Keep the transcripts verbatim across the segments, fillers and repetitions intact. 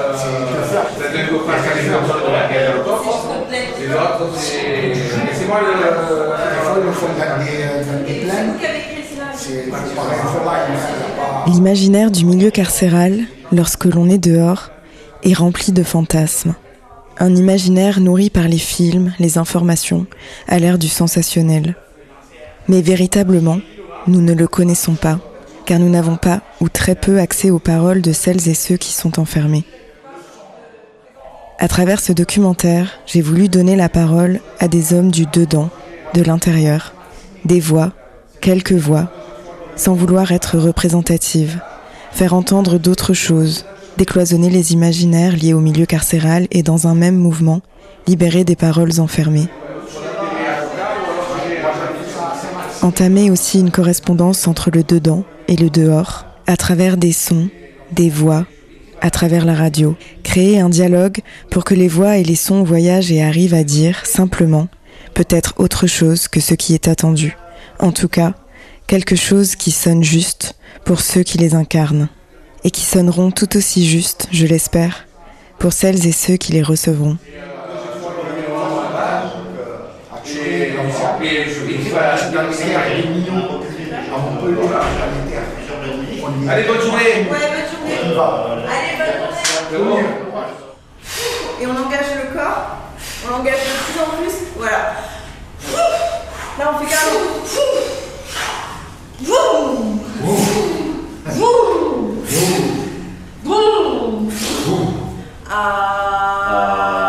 c'est deux copains qui arrivent dans la guerre au top. Et l'autre, c'est. C'est moi le. L'imaginaire du milieu carcéral, lorsque l'on est dehors, est rempli de fantasmes. Un imaginaire nourri par les films, les informations, à l'ère du sensationnel. Mais véritablement, nous ne le connaissons pas, car nous n'avons pas ou très peu accès aux paroles de celles et ceux qui sont enfermés. À travers ce documentaire, j'ai voulu donner la parole à des hommes du dedans, de l'intérieur, des voix, quelques voix, sans vouloir être représentative, faire entendre d'autres choses, décloisonner les imaginaires liés au milieu carcéral et dans un même mouvement, libérer des paroles enfermées. Entamer aussi une correspondance entre le dedans et le dehors, à travers des sons, des voix, à travers la radio. Créer un dialogue pour que les voix et les sons voyagent et arrivent à dire, simplement, peut-être autre chose que ce qui est attendu. En tout cas, quelque chose qui sonne juste pour ceux qui les incarnent. Et qui sonneront tout aussi juste, je l'espère, pour celles et ceux qui les recevront. Allez, bonne journée. Ouais, bonne journée. Allez, bonne journée. Et on engage le corps. On engage de plus en plus. Voilà. Là, on fait carrément. Vroom. Vroom. Vroom. Ah.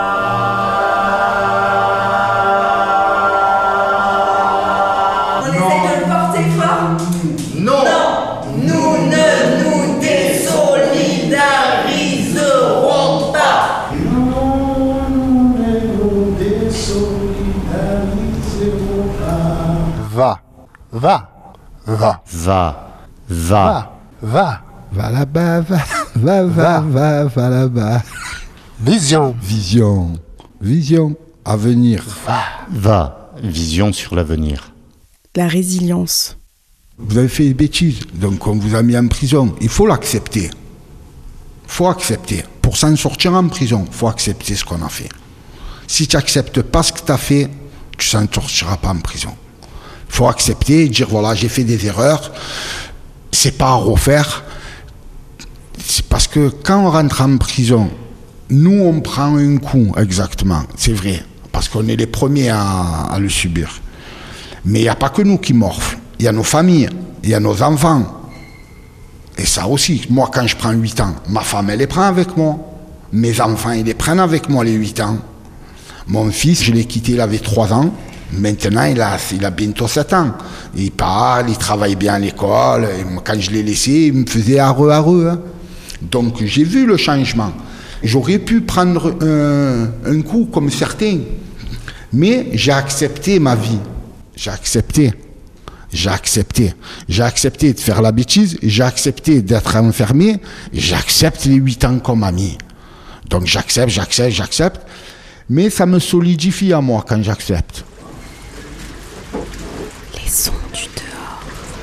Va, va, va, va, va, va, va là-bas, va, va, va, va, va là-bas. Vision, vision, vision, avenir. Va, va, vision sur l'avenir. La résilience. Vous avez fait des bêtises, donc on vous a mis en prison. Il faut l'accepter. Il faut accepter. Pour s'en sortir en prison, il faut accepter ce qu'on a fait. Si tu n'acceptes pas ce que tu as fait, tu ne s'en sortiras pas en prison. Il faut accepter et dire voilà, j'ai fait des erreurs, c'est pas à refaire. C'est parce que quand on rentre en prison, nous on prend un coup, exactement, c'est vrai, parce qu'on est les premiers à, à le subir. Mais il n'y a pas que nous qui morflent, il y a nos familles, il y a nos enfants. Et ça aussi, moi quand je prends huit ans, ma femme elle les prend avec moi, mes enfants ils les prennent avec moi les huit ans. Mon fils, je l'ai quitté, il avait trois ans. Maintenant, il a, il a bientôt sept ans. Il parle, il travaille bien à l'école. Et moi, quand je l'ai laissé, il me faisait areux, areux. Hein. Donc, j'ai vu le changement. J'aurais pu prendre un, un coup comme certains. Mais j'ai accepté ma vie. J'ai accepté. J'ai accepté. J'ai accepté de faire la bêtise. J'ai accepté d'être enfermé. J'accepte les huit ans comme ami. Donc, j'accepte, j'accepte, j'accepte. Mais ça me solidifie à moi quand j'accepte. Les sons du dehors.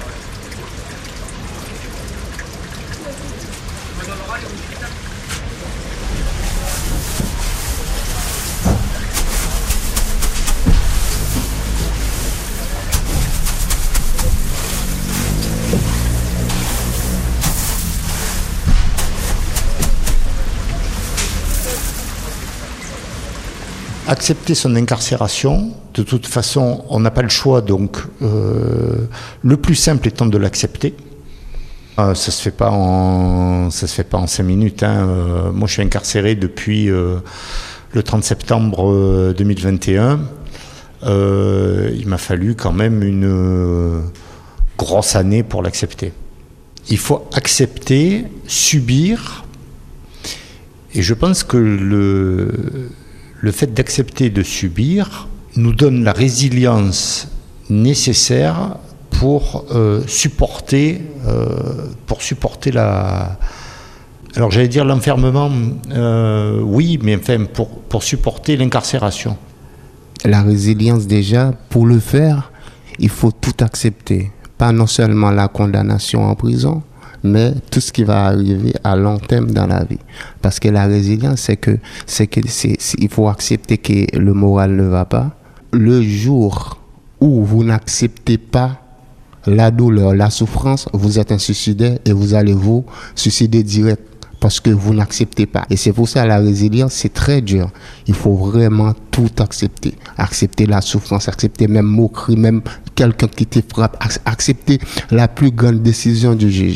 Accepter son incarcération, de toute façon, on n'a pas le choix, donc euh, le plus simple étant de l'accepter. Euh, ça se fait pas en, ça se fait pas en cinq minutes. Hein. Euh, moi, je suis incarcéré depuis euh, le trente septembre deux mille vingt et un. Euh, il m'a fallu quand même une euh, grosse année pour l'accepter. Il faut accepter, subir, et je pense que le Le fait d'accepter de subir nous donne la résilience nécessaire pour euh, supporter, euh, pour supporter la. Alors j'allais dire l'enfermement, euh, oui, mais enfin pour pour supporter l'incarcération. La résilience déjà, pour le faire, il faut tout accepter, pas non seulement la condamnation en prison, mais tout ce qui va arriver à long terme dans la vie. Parce que la résilience, c'est que, c'est que c'est, c'est, il faut accepter que le moral ne va pas. Le jour où vous n'acceptez pas la douleur, la souffrance, vous êtes un suicidaire et vous allez vous suicider direct parce que vous n'acceptez pas. Et c'est pour ça la résilience, c'est très dur. Il faut vraiment tout accepter. Accepter la souffrance, accepter même moquerie, même quelqu'un qui te frappe, accepter la plus grande décision du juge.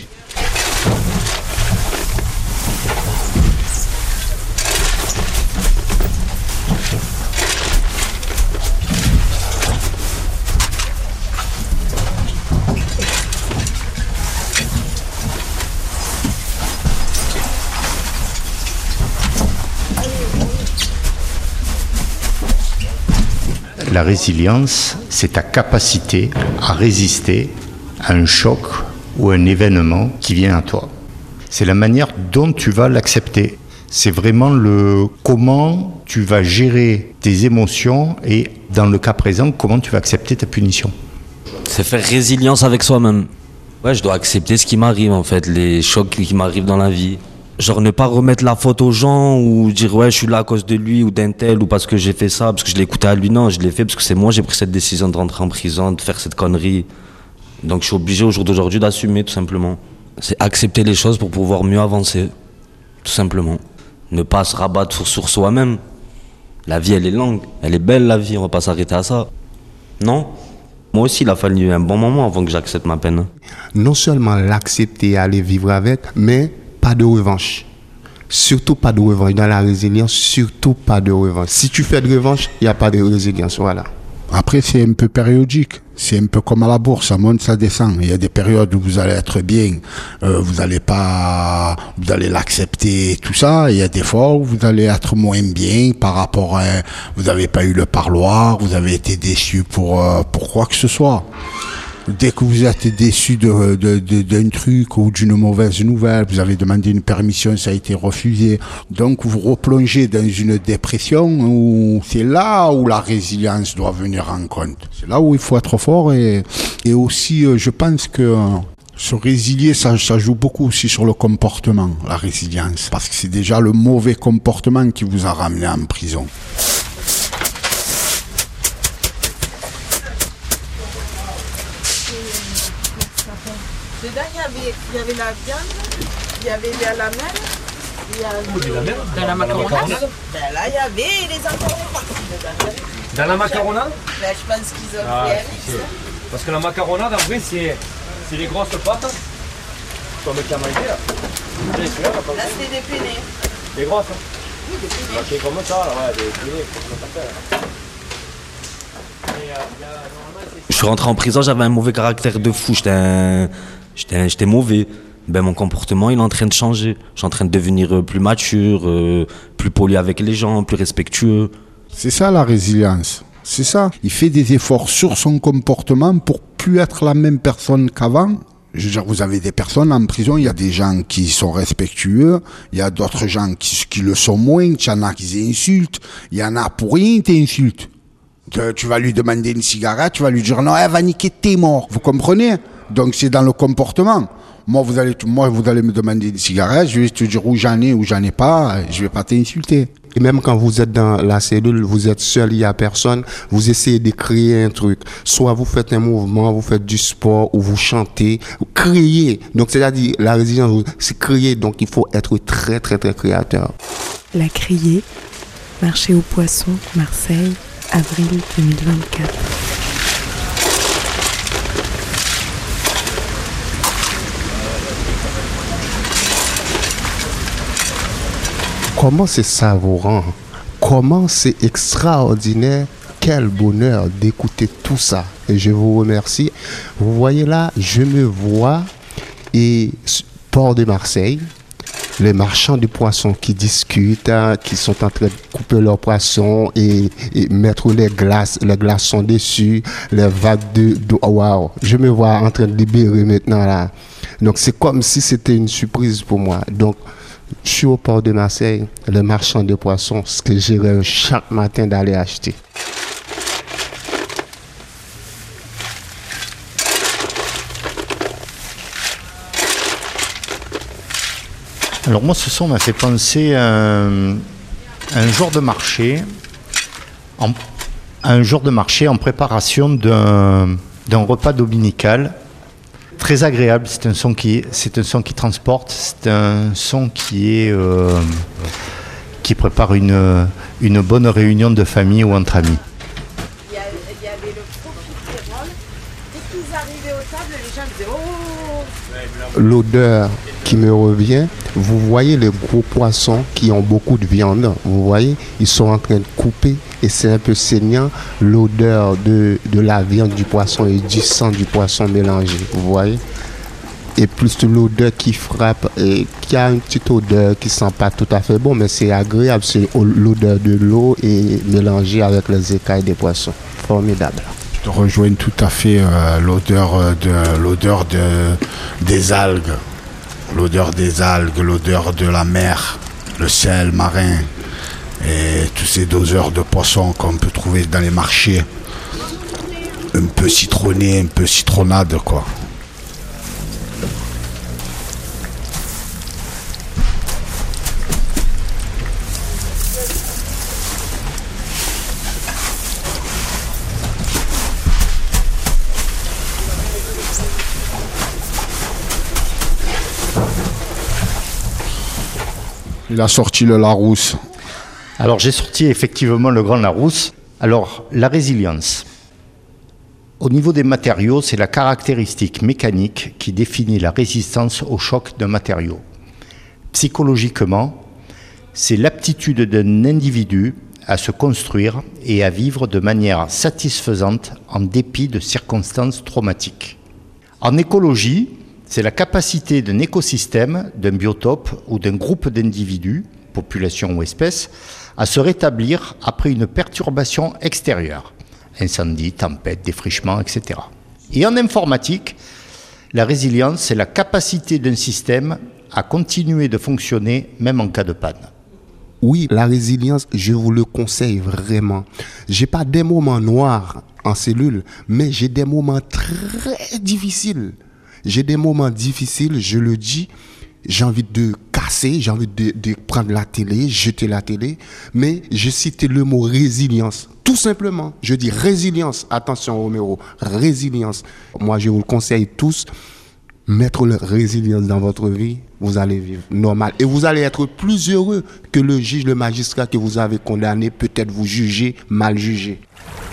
La résilience, c'est ta capacité à résister à un choc ou un événement qui vient à toi. C'est la manière dont tu vas l'accepter. C'est vraiment le comment tu vas gérer tes émotions et, dans le cas présent, comment tu vas accepter ta punition. C'est faire résilience avec soi-même. Ouais, je dois accepter ce qui m'arrive en fait, les chocs qui m'arrivent dans la vie. Genre ne pas remettre la faute aux gens ou dire ouais je suis là à cause de lui ou d'un tel ou parce que j'ai fait ça, parce que je l'ai écouté à lui. Non, je l'ai fait parce que c'est moi, j'ai pris cette décision de rentrer en prison, de faire cette connerie. Donc je suis obligé au jour d'aujourd'hui d'assumer tout simplement. C'est accepter les choses pour pouvoir mieux avancer, tout simplement. Ne pas se rabattre sur, sur soi-même. La vie elle est longue, elle est belle la vie, on va pas s'arrêter à ça. Non ? Moi aussi il a fallu un bon moment avant que j'accepte ma peine. Non seulement l'accepter et aller vivre avec, mais pas de revanche. Surtout pas de revanche. Dans la résilience, surtout pas de revanche. Si tu fais de revanche, il n'y a pas de résilience. Voilà. Après, c'est un peu périodique. C'est un peu comme à la bourse, ça monte, ça descend. Il y a des périodes où vous allez être bien, euh, vous allez pas, vous allez l'accepter, tout ça. Il y a des fois où vous allez être moins bien par rapport à, vous n'avez pas eu le parloir, vous avez été déçu pour, euh, pour quoi que ce soit. Dès que vous êtes déçu de, de, de, d'un truc ou d'une mauvaise nouvelle, vous avez demandé une permission, ça a été refusé. Donc vous replongez dans une dépression où c'est là où la résilience doit venir en compte. C'est là où il faut être fort et, et aussi je pense que se résilier, ça, ça joue beaucoup aussi sur le comportement, la résilience. Parce que c'est déjà le mauvais comportement qui vous a ramené en prison. Dedans, il y avait, il y avait la viande, il y avait la lamelle, il y avait... Dans la macarona? Ben là, il y avait les enfoirés partis dedans. Dans la macarona? Ben, je pense qu'ils ont Ah, fait c'est avec sûr. Parce que la macarona, en vrai, c'est, c'est les grosses pâtes. Comme le camembert, là. ça. Là, c'était des penne. Les grosses, hein. Oui, des penne. Ok, comme ça, là, ouais, des penne, comme ça fait. Je suis rentré en prison, j'avais un mauvais caractère de fou, j'étais, un... j'étais, j'étais mauvais. Ben, mon comportement il est en train de changer. Je suis en train de devenir plus mature, euh, plus poli avec les gens, plus respectueux. C'est ça la résilience, c'est ça. Il fait des efforts sur son comportement pour plus être la même personne qu'avant. Je veux dire, vous avez des personnes en prison, il y a des gens qui sont respectueux, il y a d'autres gens qui, qui le sont moins, il y en a qui insultent, il y en a pour rien qui t'insultent. Tu vas lui demander une cigarette, tu vas lui dire non, elle va niquer, t'es mort. Vous comprenez? Donc c'est dans le comportement. Moi vous allez, moi vous allez me demander une cigarette, je vais te dire où j'en ai, où j'en ai pas, je vais pas t'insulter. Et même quand vous êtes dans la cellule, vous êtes seul, il y a personne, vous essayez de créer un truc. Soit vous faites un mouvement, vous faites du sport, ou vous chantez, vous créez. Donc c'est-à-dire la résilience, c'est créer. Donc il faut être très très très créateur. La Criée, marché aux poissons, Marseille, avril deux mille vingt-quatre. Comment c'est savourant, comment c'est extraordinaire, quel bonheur d'écouter tout ça. Et je vous remercie. Vous voyez là, je me vois et port de Marseille, les marchands de poissons qui discutent, hein, qui sont en train de couper leurs poissons et, et mettre les glaces, les glaçons dessus, les vagues de, de waouh. Je me vois en train de libérer maintenant là. Donc c'est comme si c'était une surprise pour moi. Donc je suis au port de Marseille, le marchand de poissons, ce que j'ai rêvé chaque matin d'aller acheter. Alors moi, ce son m'a fait penser à un, un jour de marché, en, un jour de marché en préparation d'un, d'un repas dominical. Très agréable, c'est un son qui, c'est un son qui transporte, c'est un son qui est, euh, qui prépare une, une bonne réunion de famille ou entre amis. Il y, a, il y avait le profiterole. Dès qu'ils arrivaient aux tables, les gens disaient oh. L'odeur qui me revient, vous voyez les gros poissons qui ont beaucoup de viande, vous voyez, ils sont en train de couper et c'est un peu saignant, l'odeur de, de la viande du poisson et du sang du poisson mélangé, vous voyez. Et plus l'odeur qui frappe et qui a une petite odeur qui sent pas tout à fait bon, mais c'est agréable, c'est l'odeur de l'eau et mélangée avec les écailles des poissons. Formidable. Je te rejoins tout à fait euh, l'odeur de l'odeur de des algues, l'odeur des algues, l'odeur de la mer, le sel marin et tous ces doseurs de poissons qu'on peut trouver dans les marchés, un peu citronné, un peu citronnade quoi. Il a sorti le Larousse. Alors j'ai sorti effectivement le Grand Larousse. Alors la résilience. Au niveau des matériaux, c'est la caractéristique mécanique qui définit la résistance au choc d'un matériau. Psychologiquement, c'est l'aptitude d'un individu à se construire et à vivre de manière satisfaisante en dépit de circonstances traumatiques. En écologie, c'est la capacité d'un écosystème, d'un biotope ou d'un groupe d'individus, population ou espèce, à se rétablir après une perturbation extérieure, incendie, tempête, défrichement, et cetera. Et en informatique, la résilience, c'est la capacité d'un système à continuer de fonctionner même en cas de panne. Oui, la résilience, je vous le conseille vraiment. J'ai pas des moments noirs en cellule, mais j'ai des moments très difficiles. J'ai des moments difficiles, je le dis, j'ai envie de casser, j'ai envie de, de prendre la télé, jeter la télé, mais je cite le mot résilience, tout simplement. Je dis résilience, attention Romero, résilience. Moi, je vous le conseille tous, mettre la résilience dans votre vie, vous allez vivre normal. Et vous allez être plus heureux que le juge, le magistrat que vous avez condamné, peut-être vous juger, mal jugé.